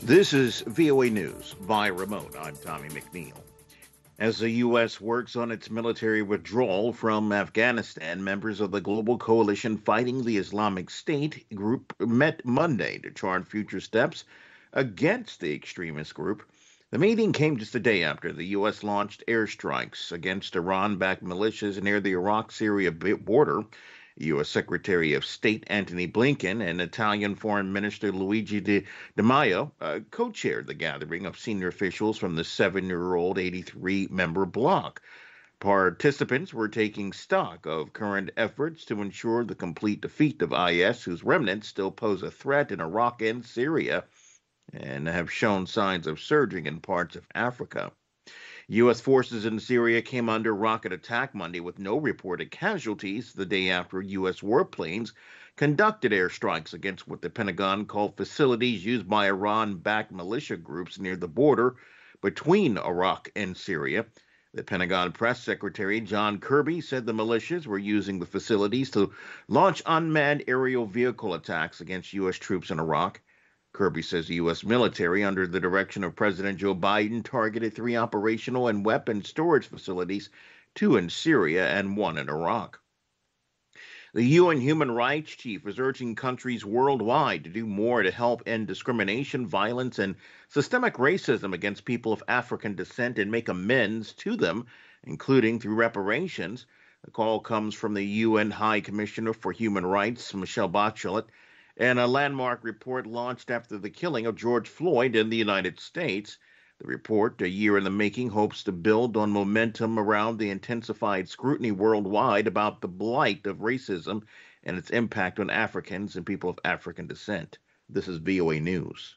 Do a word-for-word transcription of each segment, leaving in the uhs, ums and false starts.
This is V O A News by remote. I'm Tommy McNeil. As the U S works on its military withdrawal from Afghanistan, members of the global coalition fighting the Islamic State group met Monday to chart future steps against the extremist group. The meeting came just a day after the U S launched airstrikes against Iran-backed militias near the Iraq-Syria border. U S. Secretary of State Antony Blinken and Italian Foreign Minister Luigi Di, Di Maio uh, co-chaired the gathering of senior officials from the seven-year-old eighty-three-member bloc. Participants were taking stock of current efforts to ensure the complete defeat of I S, whose remnants still pose a threat in Iraq and Syria and have shown signs of surging in parts of Africa. U S forces in Syria came under rocket attack Monday with no reported casualties the day after U S warplanes conducted airstrikes against what the Pentagon called facilities used by Iran-backed militia groups near the border between Iraq and Syria. The Pentagon press secretary John Kirby said the militias were using the facilities to launch unmanned aerial vehicle attacks against U S troops in Iraq. Kirby says the U S military, under the direction of President Joe Biden, targeted three operational and weapons storage facilities, two in Syria and one in Iraq. The U N Human Rights Chief is urging countries worldwide to do more to help end discrimination, violence, and systemic racism against people of African descent and make amends to them, including through reparations. The call comes from the U N High Commissioner for Human Rights, Michelle Bachelet, and a landmark report launched after the killing of George Floyd in the United States. The report, a year in the making, hopes to build on momentum around the intensified scrutiny worldwide about the blight of racism and its impact on Africans and people of African descent. This is V O A News.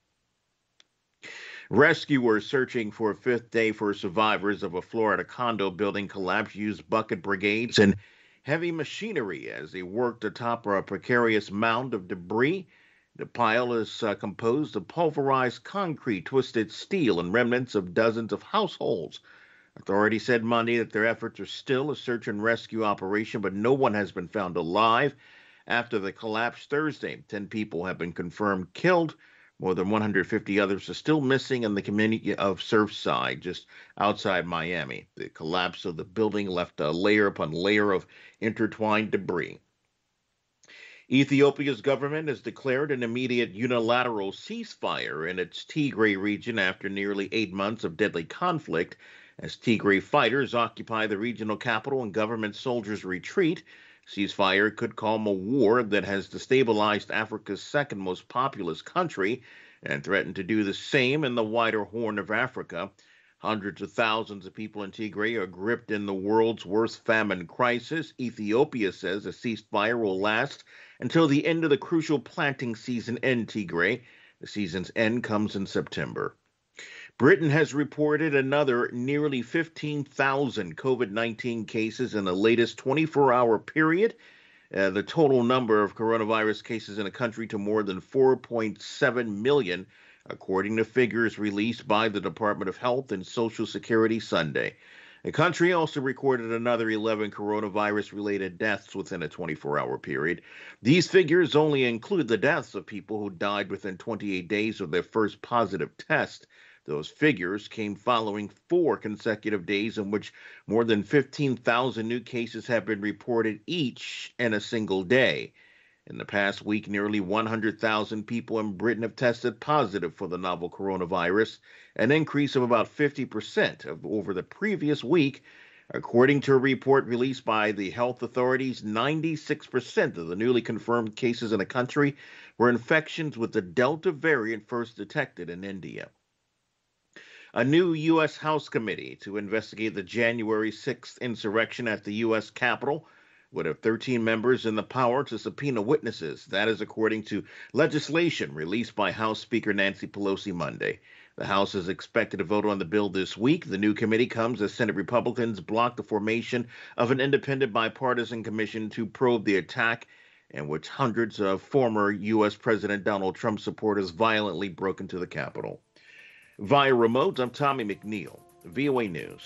Rescuers searching for a fifth day for survivors of a Florida condo building collapse used bucket brigades and heavy machinery as they worked atop a precarious mound of debris. The pile is uh, composed of pulverized concrete, twisted steel, and remnants of dozens of households. Authorities said Monday that their efforts are still a search and rescue operation, but no one has been found alive. After the collapse Thursday, ten people have been confirmed killed. More than one hundred fifty others are still missing in the community of Surfside, just outside Miami. The collapse of the building left a layer upon layer of intertwined debris. Ethiopia's government has declared an immediate unilateral ceasefire in its Tigray region after nearly eight months of deadly conflict, as Tigray fighters occupy the regional capital and government soldiers retreat. Ceasefire could calm a war that has destabilized Africa's second most populous country and threatened to do the same in the wider Horn of Africa. Hundreds of thousands of people in Tigray are gripped in the world's worst famine crisis. Ethiopia says a ceasefire will last until the end of the crucial planting season in Tigray. The season's end comes in September. Britain has reported another nearly fifteen thousand COVID nineteen cases in the latest twenty-four hour period. Uh, the total number of coronavirus cases in the country to more than four point seven million, according to figures released by the Department of Health and Social Security Sunday. The country also recorded another eleven coronavirus-related deaths within a twenty-four hour period. These figures only include the deaths of people who died within twenty-eight days of their first positive test. Those figures came following four consecutive days in which more than fifteen thousand new cases have been reported each in a single day. In the past week, nearly one hundred thousand people in Britain have tested positive for the novel coronavirus, an increase of about fifty percent of over the previous week. According to a report released by the health authorities, ninety-six percent of the newly confirmed cases in the country were infections with the Delta variant first detected in India. A new U S. House committee to investigate the January sixth insurrection at the U S. Capitol would have thirteen members and the power to subpoena witnesses. That is according to legislation released by House Speaker Nancy Pelosi Monday. The House is expected to vote on the bill this week. The new committee comes as Senate Republicans block the formation of an independent bipartisan commission to probe the attack in which hundreds of former U S. President Donald Trump supporters violently broke into the Capitol. Via remote, I'm Tommy McNeil, V O A News.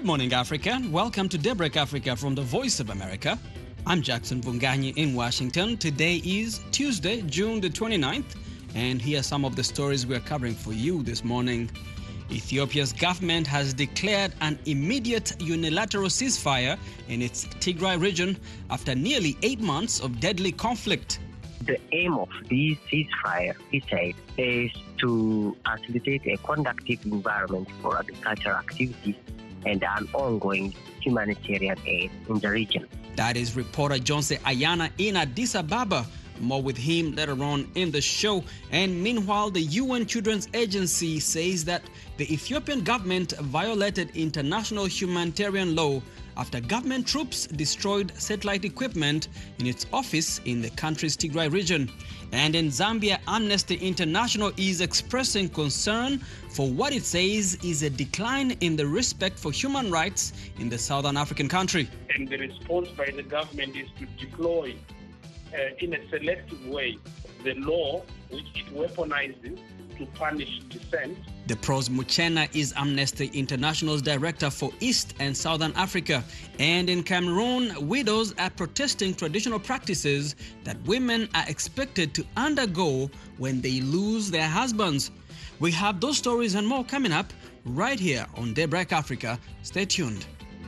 morning, Africa. Welcome to Daybreak Africa from the Voice of America. I'm Jackson Vunganyi in Washington. Today is Tuesday, June the twenty-ninth, and here are some of the stories we're covering for you this morning. Ethiopia's government has declared an immediate unilateral ceasefire in its Tigray region after nearly eight months of deadly conflict. The aim of this ceasefire, he said, is to facilitate a conducive environment for agricultural activities and an ongoing humanitarian aid in the region. That is reporter Jonse Ayana in Addis Ababa. More with him later on in the show. And meanwhile, the U N Children's Agency says that the Ethiopian government violated international humanitarian law after government troops destroyed satellite equipment in its office in the country's Tigray region. And in Zambia, Amnesty International is expressing concern for what it says is a decline in the respect for human rights in the southern African country. And the response by the government is to deploy uh, in a selective way the law which it weaponizes to punish dissent. Depros Muchena is Amnesty International's director for East and Southern Africa. And in Cameroon, widows are protesting traditional practices that women are expected to undergo when they lose their husbands. We have those stories and more coming up right here on Daybreak Africa. Stay tuned.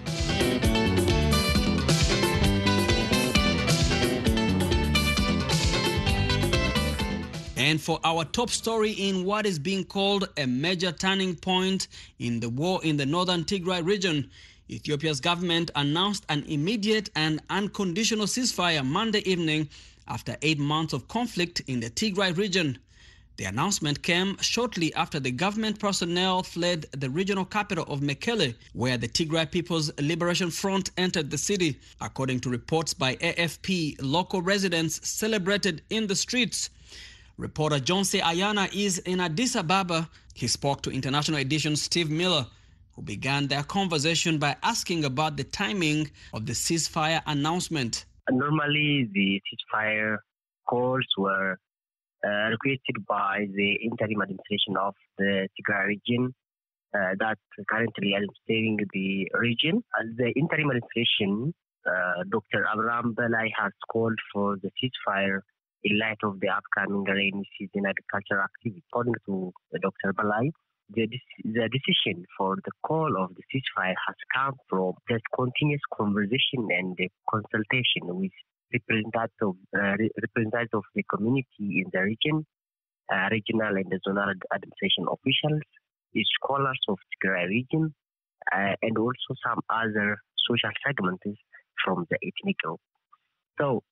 And for our top story in what is being called a major turning point in the war in the northern Tigray region, Ethiopia's government announced an immediate and unconditional ceasefire Monday evening after eight months of conflict in the Tigray region. The announcement came shortly after the government personnel fled the regional capital of Mekelle, where the Tigray People's Liberation Front entered the city. According to reports by A F P, local residents celebrated in the streets. Reporter Jonse Ayana is in Addis Ababa. He spoke to International Edition's Steve Miller, who began their conversation by asking about the timing of the ceasefire announcement. Normally, the ceasefire calls were uh, requested by the interim administration of the Tigray region uh, that currently administering the region. As the interim administration, uh, Doctor Abraham Belay has called for the ceasefire in light of the upcoming rainy season agricultural activity. According to Doctor Belay, the, the decision for the call of the ceasefire has come from the continuous conversation and the consultation with representatives of, uh, representatives of the community in the region, uh, regional and zonal administration officials, scholars of the Tigray region, uh, and also some other social segments from the ethnic group. So,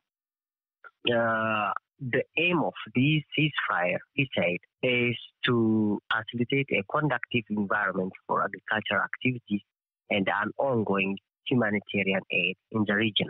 Uh, the aim of this ceasefire, he said, is to facilitate a conducive environment for agricultural activities and an ongoing humanitarian aid in the region.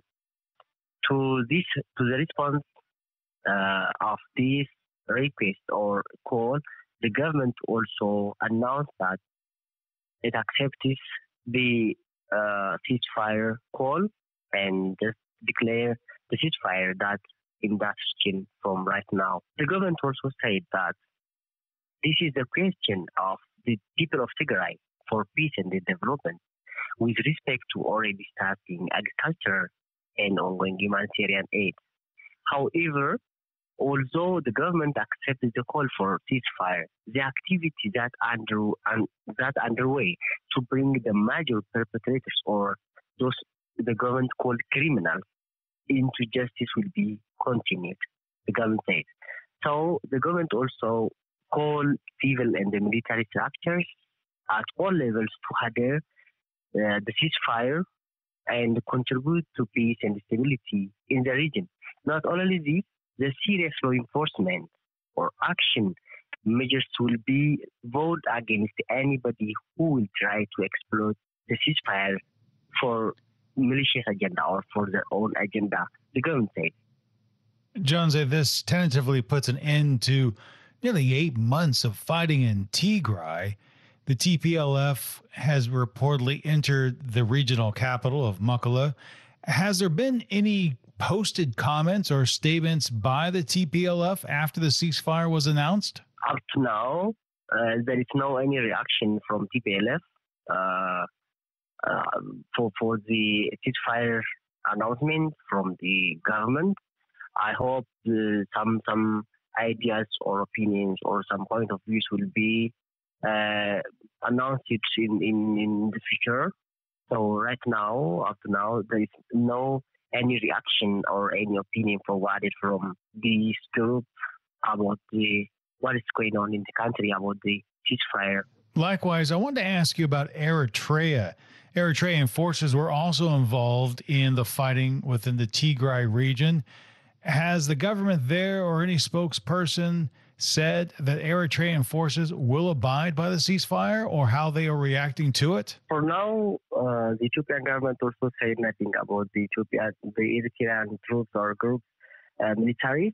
To this, to the response uh, of this request or call, the government also announced that it accepts the uh, ceasefire call and just declare the ceasefire that in that region from right now. The government also said that this is the question of the people of Tigray for peace and development with respect to already starting agriculture and ongoing humanitarian aid. However, although the government accepted the call for ceasefire, the activity that under and that underway to bring the major perpetrators or those the government called criminals into justice will be continued, the government says. So the government also called civil and the military structures at all levels to adhere uh, the ceasefire and contribute to peace and stability in the region. Not only this, the serious law enforcement or action measures will be vowed against anybody who will try to exploit the ceasefire for malicious agenda or for their own agenda, the government said. Jonse, this tentatively puts an end to nearly eight months of fighting in Tigray. The T P L F has reportedly entered the regional capital of Mekelle. Has there been any posted comments or statements by the T P L F after the ceasefire was announced? Up to now, uh, there is no any reaction from T P L F. Uh, uh, for for the ceasefire announcement from the government. I hope uh, some some ideas or opinions or some point of views will be uh, announced in, in, in the future. So right now, up to now, there is no any reaction or any opinion provided from these groups about the what is going on in the country about the ceasefire. Likewise, I wanted to ask you about Eritrea. Eritrean forces were also involved in the fighting within the Tigray region. Has the government there or any spokesperson said that Eritrean forces will abide by the ceasefire or how they are reacting to it? For now, uh, the Ethiopian government also said nothing about the Ethiopian, the Eritrean troops or groups, uh, military.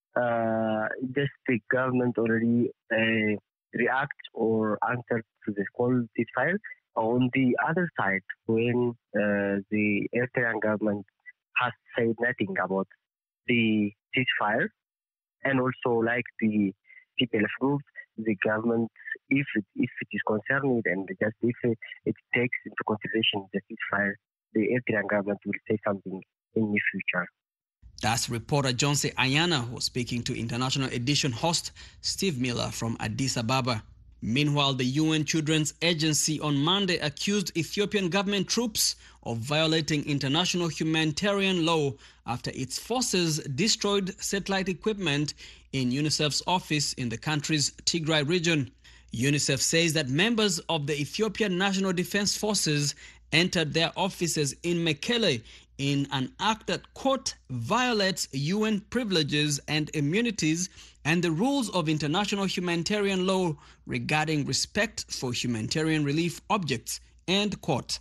Uh, just the government already uh, react or answer to the call ceasefire. On the other side, when uh, the Eritrean government has said nothing about the ceasefire, and also like the T P L F groups, the government, if it, if it is concerned and just if it, it takes into consideration the ceasefire, the Eritrean government will say something in the future. That's reporter Johnson Ayana, who was speaking to International Edition host Steve Miller from Addis Ababa. Meanwhile, the U N Children's Agency on Monday accused Ethiopian government troops of violating international humanitarian law after its forces destroyed satellite equipment in UNICEF's office in the country's Tigray region. UNICEF says that members of the Ethiopian National Defense Forces entered their offices in Mekelle in an act that, quote, violates U N privileges and immunities and the rules of international humanitarian law regarding respect for humanitarian relief objects, end quote.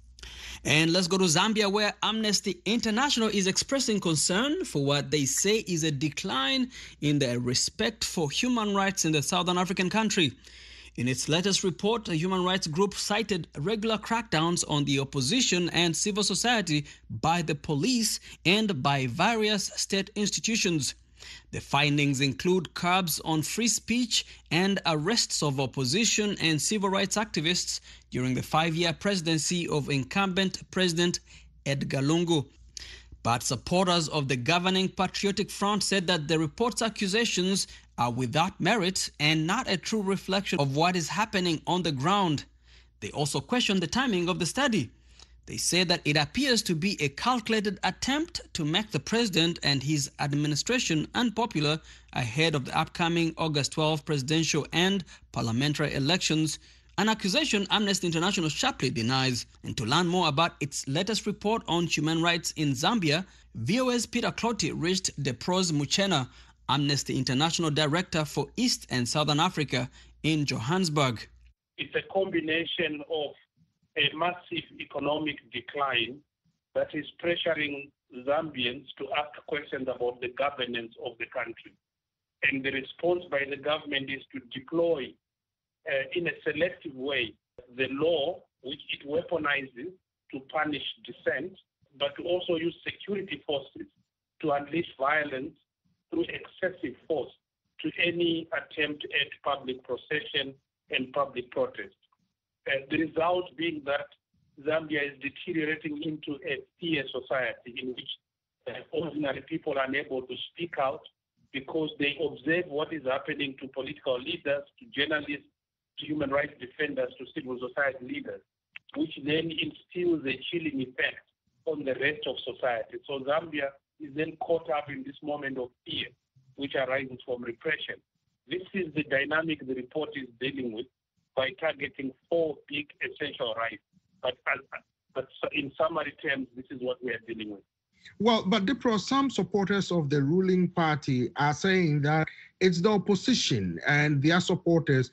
And let's go to Zambia, where Amnesty International is expressing concern for what they say is a decline in the respect for human rights in the southern African country. In its latest report, the human rights group cited regular crackdowns on the opposition and civil society by the police and by various state institutions. The findings include curbs on free speech and arrests of opposition and civil rights activists during the five-year presidency of incumbent President Edgar Lungu. But supporters of the governing Patriotic Front said that the report's accusations are without merit and not a true reflection of what is happening on the ground. They also questioned the timing of the study. They say that it appears to be a calculated attempt to make the president and his administration unpopular ahead of the upcoming August twelfth presidential and parliamentary elections, an accusation Amnesty International sharply denies. And to learn more about its latest report on human rights in Zambia, V O A's Peter Clotty reached Deprose Muchena, Amnesty International Director for East and Southern Africa in Johannesburg. It's a combination of a massive economic decline that is pressuring Zambians to ask questions about the governance of the country. And the response by the government is to deploy uh, in a selective way the law which it weaponizes to punish dissent, but to also use security forces to unleash violence through excessive force to any attempt at public procession and public protest. Uh, the result being that Zambia is deteriorating into a fear society in which uh, ordinary people are unable to speak out because they observe what is happening to political leaders, to journalists, to human rights defenders, to civil society leaders, which then instills a chilling effect on the rest of society. So Zambia is then caught up in this moment of fear, which arises from repression. This is the dynamic the report is dealing with by targeting four big essential rights. But, but in summary terms, this is what we are dealing with. Well, but Dipro, some supporters of the ruling party are saying that it's the opposition and their supporters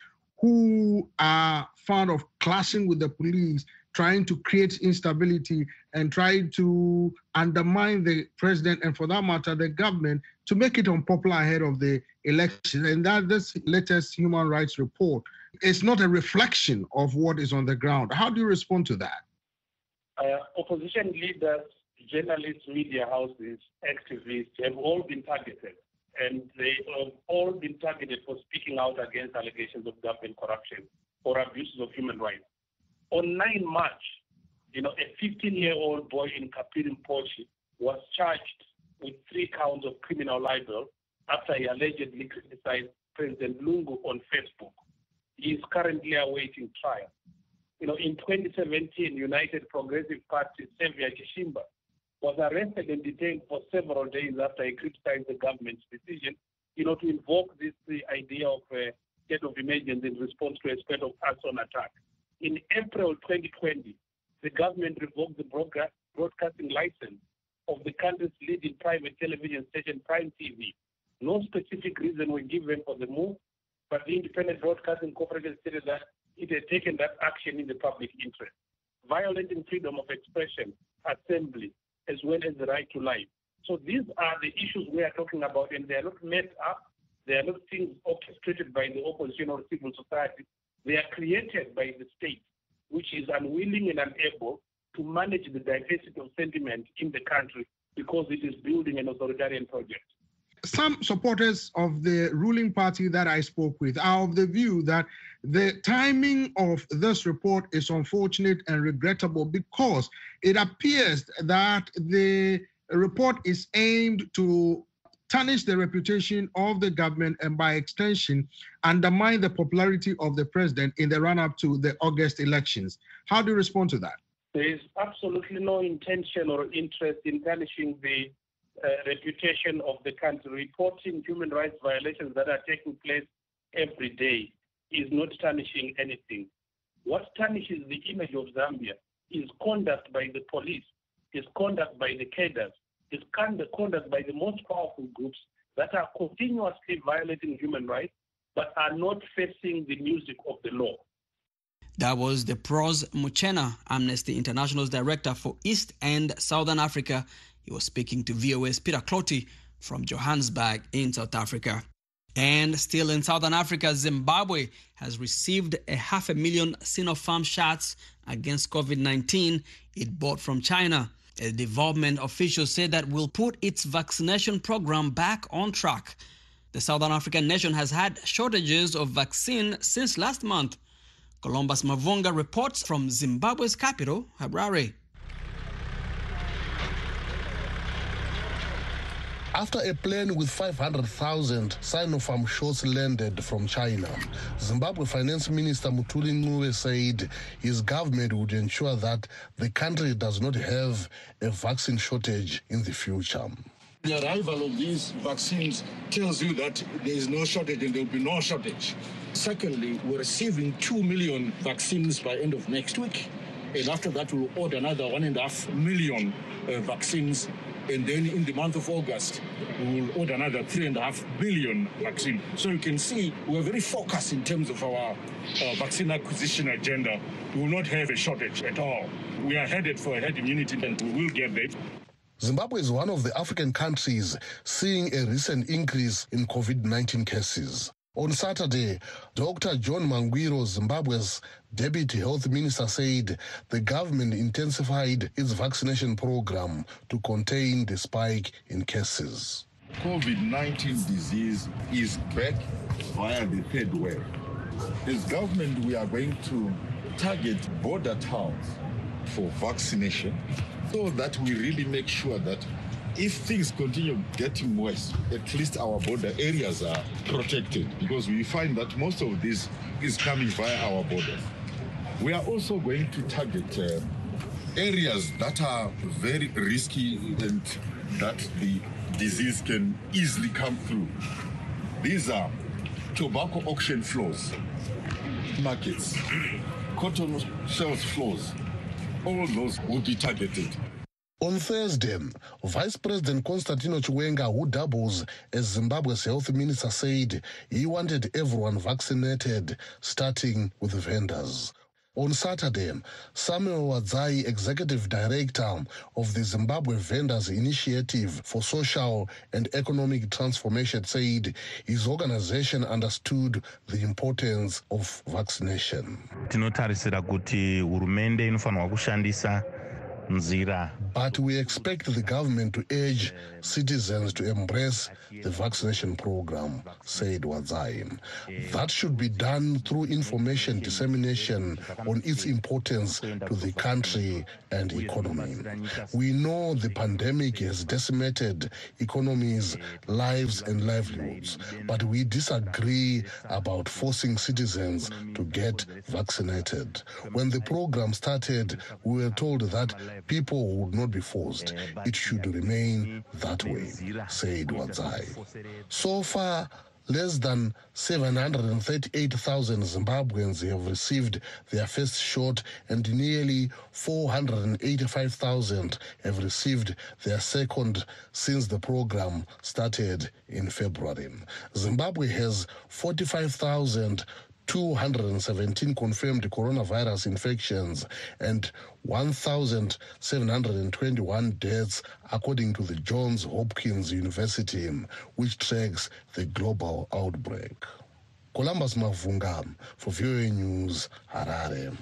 who are fond of clashing with the police, trying to create instability and trying to undermine the president and, for that matter, the government to make it unpopular ahead of the election. And that this latest human rights report is not a reflection of what is on the ground. How do you respond to that? Uh, opposition leaders, journalists, media houses, activists have all been targeted. And they have all been targeted for speaking out against allegations of government corruption or abuses of human rights. On the ninth of March, You know, a fifteen-year-old boy in Kapirimposhi was charged with three counts of criminal libel after he allegedly criticized President Lungu on Facebook. He is currently awaiting trial. You know, in twenty seventeen, United Progressive Party Xavier Kishimba was arrested and detained for several days after he criticized the government's decision, you know, to invoke this the idea of a state of emergency in response to a state of arson attack. In April twenty twenty, the government revoked the broadcasting license of the country's leading private television station, Prime T V. No specific reason was given for the move, but the Independent Broadcasting Corporation stated that it had taken that action in the public interest, violating freedom of expression, assembly, as well as the right to life. So these are the issues we are talking about, and they are not made up. They are not things orchestrated by the opposition or civil society. They are created by the state, which is unwilling and unable to manage the diversity of sentiment in the country because it is building an authoritarian project. Some supporters of the ruling party that I spoke with are of the view that the timing of this report is unfortunate and regrettable because it appears that the report is aimed to tarnish the reputation of the government and by extension undermine the popularity of the president in the run-up to the August elections. How do you respond to that? There is absolutely no intention or interest in tarnishing the uh, reputation of the country. Reporting human rights violations that are taking place every day is not tarnishing anything. What tarnishes the image of Zambia is conduct by the police, is conduct by the cadres, is conduct by the most powerful groups that are continuously violating human rights but are not facing the music of the law. That was the Pros Muchena, Amnesty International's director for East and Southern Africa. He was speaking to V O A's Peter Clotty from Johannesburg in South Africa. And still in Southern Africa, Zimbabwe has received a half a million Sinopharm shots against COVID nineteen it bought from China. A development official said that will put its vaccination program back on track. The Southern African nation has had shortages of vaccine since last month. Columbus Mavunga reports from Zimbabwe's capital, Harare. After a plane with five hundred thousand Sinopharm shots landed from China, Zimbabwe Finance Minister Mutuli Ncube said his government would ensure that the country does not have a vaccine shortage in the future. The arrival of these vaccines tells you that there is no shortage and there will be no shortage. Secondly, we're receiving two million vaccines by end of next week. And after that, we'll order another one and a half million uh, vaccines. And then in the month of August, we will order another three and a half billion vaccine. So you can see we're very focused in terms of our uh, vaccine acquisition agenda. We will not have a shortage at all. We are headed for a herd immunity and we will get there. Zimbabwe is one of the African countries seeing a recent increase in COVID nineteen cases. On Saturday, Doctor John Mangwiro, Zimbabwe's Deputy Health Minister, said the government intensified its vaccination program to contain the spike in cases. COVID nineteen disease is back via the third wave. As government, we are going to target border towns for vaccination so that we really make sure that if things continue getting worse, at least our border areas are protected, because we find that most of this is coming via our borders. We are also going to target uh, areas that are very risky and that the disease can easily come through. These are tobacco auction floors, markets, cotton shells floors. All those will be targeted. On Thursday, Vice President Constantino Chiwenga, who doubles as Zimbabwe's health minister, said he wanted everyone vaccinated, starting with vendors. On Saturday, Samuel Wadzai, Executive Director of the Zimbabwe Vendors Initiative for Social and Economic Transformation, said his organization understood the importance of vaccination. Tinotarisira kuti hurumende inofanirwa kushandisa nzira. But we expect the government to urge citizens to embrace the vaccination program, said Wadzayi. That should be done through information dissemination on its importance to the country and economy. We know the pandemic has decimated economies, lives, and livelihoods, but we disagree about forcing citizens to get vaccinated. When the program started, we were told that people would not be forced. It should remain that way, said Wadzayi. So far, less than seven hundred thirty-eight thousand Zimbabweans have received their first shot and nearly four hundred eighty-five thousand have received their second since the program started in February. Zimbabwe has forty-five thousand two hundred seventeen confirmed coronavirus infections and one thousand seven hundred twenty-one deaths, according to the Johns Hopkins University, which tracks the global outbreak. Columbus Mavunga for V O A News, Harare.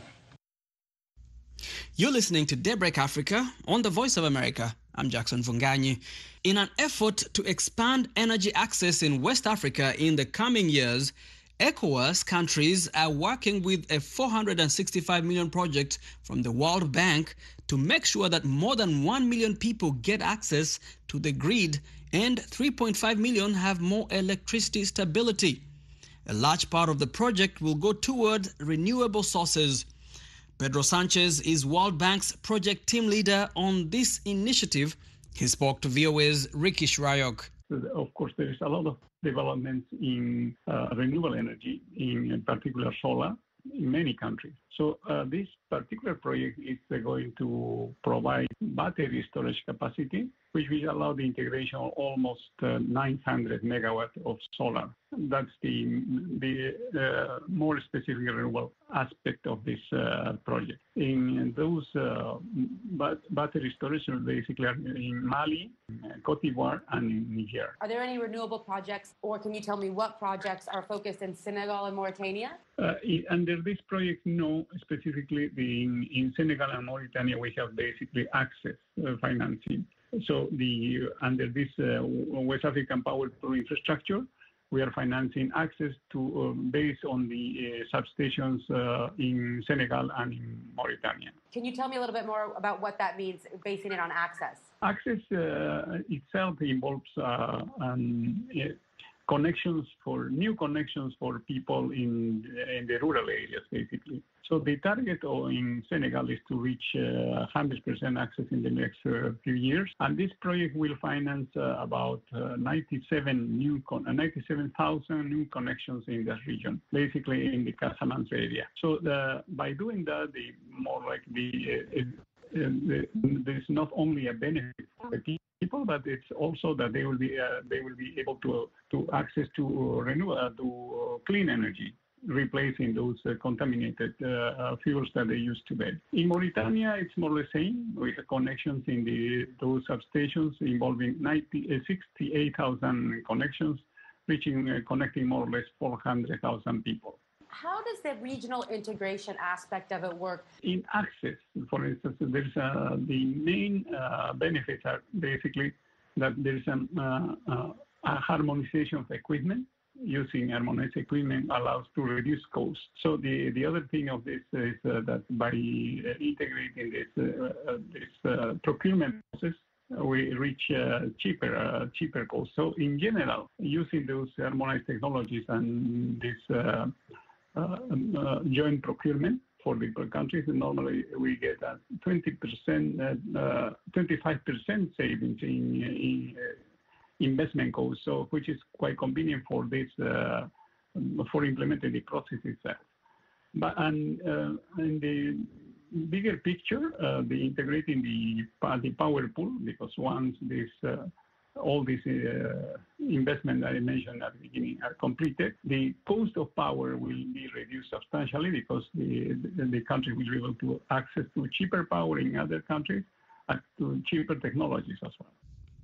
You're listening to Daybreak Africa on the Voice of America. I'm Jackson Vunganyi. In an effort to expand energy access in West Africa in the coming years, ECOWAS countries are working with a four hundred sixty-five million project from the World Bank to make sure that more than one million people get access to the grid and three point five million have more electricity stability. A large part of the project will go toward renewable sources. Pedro Sanchez is World Bank's project team leader on this initiative. He spoke to V O A's Ricky Shrayok. Of course, there is a lot of developments in uh, renewable energy, in particular solar, in many countries. So uh, this particular project is uh, going to provide battery storage capacity, which will allow the integration of almost uh, nine hundred megawatts of solar. That's the, the uh, more specific renewable aspect of this uh, project. In those uh, bat- battery storage basically are in Mali, Cote d'Ivoire, and in Niger. Are there any renewable projects, or can you tell me what projects are focused in Senegal and Mauritania? Uh, under this project, no, specifically the, in, in Senegal and Mauritania, we have basically access uh, financing. So the under this uh, West African Power Pool infrastructure, we are financing access to uh, based on the uh, substations uh, in Senegal and in Mauritania. Can you tell me a little bit more about what that means, basing it on access? Access uh, itself involves uh, um, uh, connections for new connections for people in in the rural areas, basically. So the target in Senegal is to reach uh, one hundred percent access in the next uh, few years, and this project will finance uh, about uh, ninety-seven new con- ninety-seven thousand new connections in that region, basically in the Casamance area. So the, by doing that, the more like the, uh, uh, the there's not only a benefit for the people, but it's also that they will be uh, they will be able to to access to renew uh, to clean energy, replacing those uh, contaminated uh, uh, fuels that they use today. In Mauritania, it's more the same. We have connections in the those substations involving ninety, uh, sixty-eight thousand connections, reaching uh, connecting more or less four hundred thousand people. How does the regional integration aspect of it work? In access, for instance, there's uh, the main uh, benefits are basically that there's an, uh, uh, a harmonization of equipment. Using harmonized equipment allows to reduce costs. So the, the other thing of this is uh, that by uh, integrating this uh, uh, this uh, procurement process, we reach uh, cheaper uh, cheaper costs. So in general, using those harmonized technologies and this uh, uh, uh, joint procurement for the countries, normally we get a twenty percent, uh, twenty-five percent savings in, in uh, investment costs, so which is quite convenient for this uh, for implementing the process itself. But and uh, in the bigger picture, uh, the integrating the the power pool, because once this uh, all these uh, investment that I mentioned at the beginning are completed, the cost of power will be reduced substantially because the the, the country will be able to access to cheaper power in other countries and to cheaper technologies as well.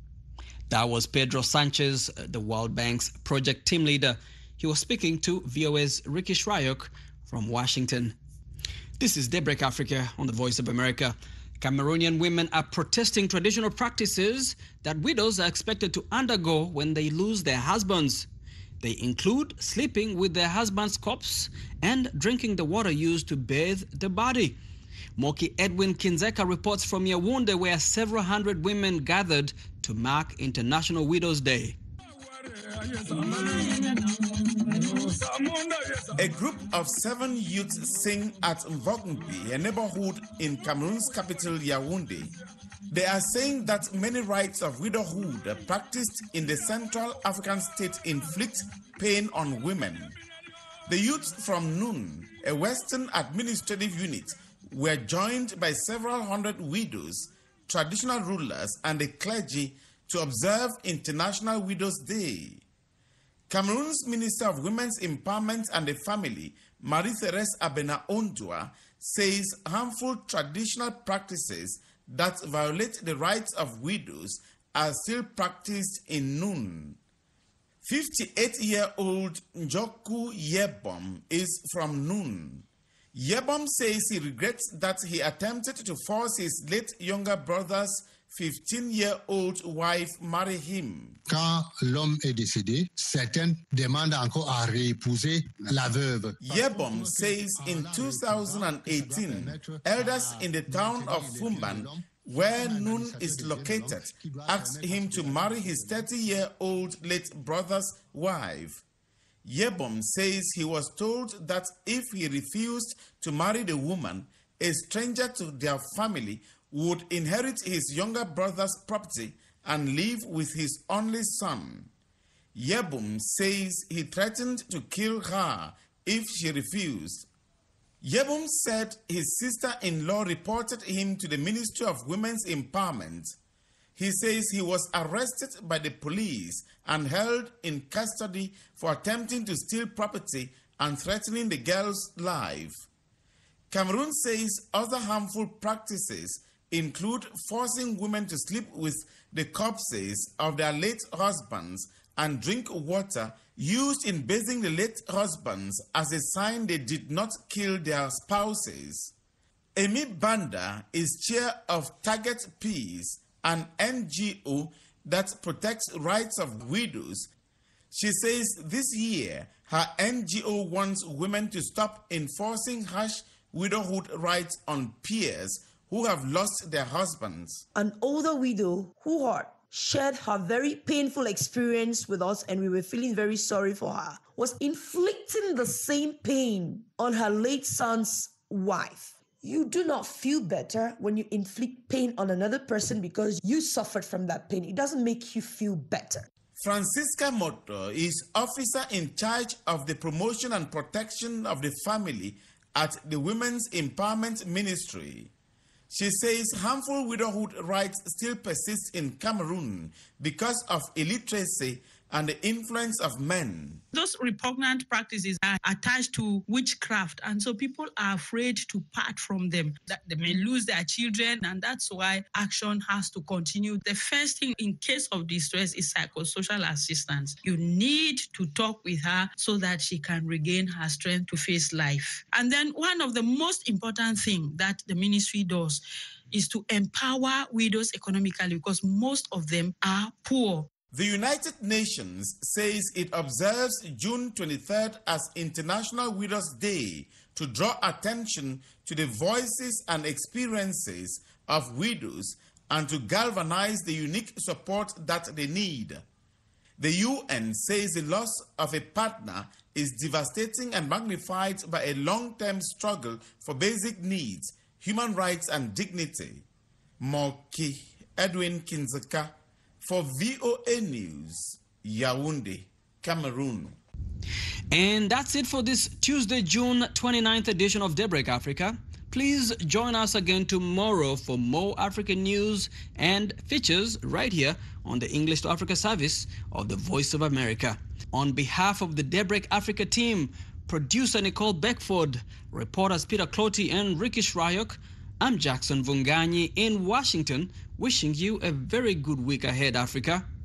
That was Pedro Sanchez, the World Bank's project team leader. He was speaking to V O A's Ricky Shrayok from Washington. This is Daybreak Africa on the Voice of America. Cameroonian women are protesting traditional practices that widows are expected to undergo when they lose their husbands. They include sleeping with their husband's corpse and drinking the water used to bathe the body. Moki Edwin Kinzeka reports from Yaoundé, where several hundred women gathered to mark International Widows' Day. A group of seven youths sing at Mvogngbi, a neighborhood in Cameroon's capital, Yaoundé. They are saying that many rites of widowhood practiced in the Central African state inflict pain on women. The youths from Noun, a Western administrative unit, were joined by several hundred widows, traditional rulers, and the clergy to observe International Widows' Day. Cameroon's Minister of Women's Empowerment and the Family, Marie-Thérèse Abena Ondua, says harmful traditional practices that violate the rights of widows are still practiced in Noun. fifty-eight-year-old Njoku Yebom is from Noun. Yebom says he regrets that he attempted to force his late younger brother's fifteen-year-old wife marry him. Quand l'homme est décédé, certains demandent encore à réépouser la veuve. Yebom says in two thousand eighteen, elders in the town of Fumban, where Noun is located, asked him to marry his thirty-year-old late brother's wife. Yebom says he was told that if he refused to marry the woman, a stranger to their family would inherit his younger brother's property and live with his only son. Yebom says he threatened to kill her if she refused. Yebom said his sister-in-law reported him to the Ministry of Women's Empowerment. He says he was arrested by the police and held in custody for attempting to steal property and threatening the girl's life. Cameroon says other harmful practices include forcing women to sleep with the corpses of their late husbands and drink water used in bathing the late husbands as a sign they did not kill their spouses. Amy Banda is chair of Target Peace, an N G O that protects rights of widows. She says this year her N G O wants women to stop enforcing harsh widowhood rights on peers who have lost their husbands. An older widow who had shared her very painful experience with us, and we were feeling very sorry for her, was inflicting the same pain on her late son's wife. You do not feel better when you inflict pain on another person because you suffered from that pain. It doesn't make you feel better. Francisca Moto is officer in charge of the promotion and protection of the family at the Women's Empowerment Ministry. She says harmful widowhood rights still persist in Cameroon because of illiteracy and the influence of men. Those repugnant practices are attached to witchcraft, and so people are afraid to part from them, that they may lose their children, and that's why action has to continue. The first thing in case of distress is psychosocial assistance. You need to talk with her so that she can regain her strength to face life. And then one of the most important things that the ministry does is to empower widows economically, because most of them are poor. The United Nations says it observes June twenty-third as International Widows' Day to draw attention to the voices and experiences of widows and to galvanize the unique support that they need. The U N says the loss of a partner is devastating and magnified by a long-term struggle for basic needs, human rights, and dignity. Moki Edwin Kinzeka for V O A News, Yaoundé, Cameroon. And that's it for this Tuesday, June twenty-ninth edition of Daybreak Africa. Please join us again tomorrow for more African news and features right here on the English to Africa service of the Voice of America. On behalf of the Daybreak Africa team, producer Nicole Beckford, reporters Peter Clotty and Ricky Shryock, I'm Jackson Vunganyi in Washington, wishing you a very good week ahead, Africa.